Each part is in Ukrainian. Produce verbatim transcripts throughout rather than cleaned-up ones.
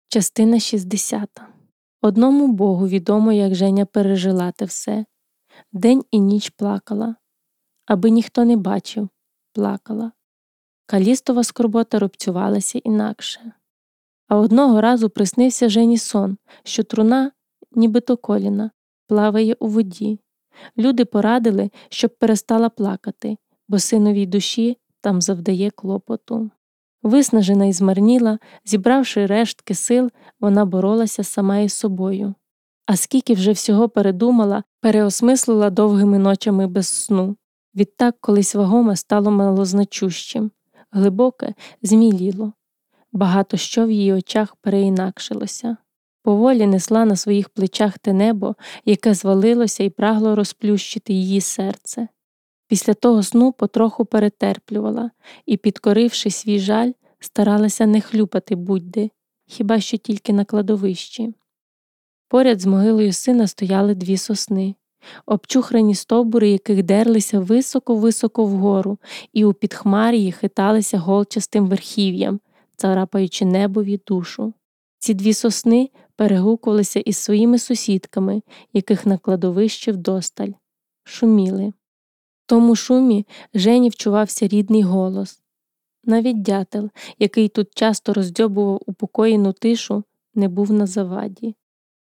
Частина шістдесята. Одному Богу відомо, як Женя пережила те все. День і ніч плакала. Аби ніхто не бачив, плакала. Калістова скорбота рубцювалася інакше. А одного разу приснився Жені сон, що труна, нібито коліна, плаває у воді. Люди порадили, щоб перестала плакати, бо синовій душі там завдає клопоту. Виснажена і змарніла, зібравши рештки сил, вона боролася сама із собою. А скільки вже всього передумала, переосмислила довгими ночами без сну. Відтак колись вагоме стало малозначущим, глибоке зміліло. Багато що в її очах переінакшилося. Поволі несла на своїх плечах те небо, яке звалилося і прагло розплющити її серце. Після того сну потроху перетерплювала і, підкоривши свій жаль, старалася не хлюпати будь-де, хіба що тільки на кладовищі. Поряд з могилою сина стояли дві сосни, обчухрані стовбури яких дерлися високо-високо вгору і у підхмар'ї хиталися голчастим верхів'ям, царапаючи небові душу. Ці дві сосни перегукувалися із своїми сусідками, яких на кладовищі вдосталь. Шуміли. В тому шумі Жені вчувався рідний голос. Навіть дятел, який тут часто роздьобував упокоєну тишу, не був на заваді.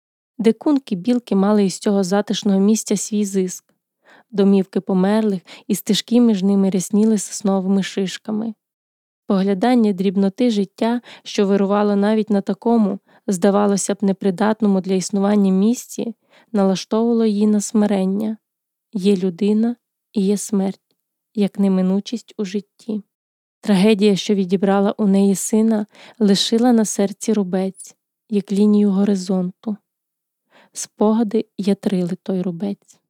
Дикунки білки мали із цього затишного місця свій зиск. Домівки померлих і стежки між ними рясніли сосновими шишками. Поглядання дрібноти життя, що вирувало навіть на такому, здавалося б, непридатному для існування місці, налаштовувало її на смирення. Є людина і є смерть, як неминучість у житті. Трагедія, що відібрала у неї сина, лишила на серці рубець, як лінію горизонту. Спогади ятрили той рубець.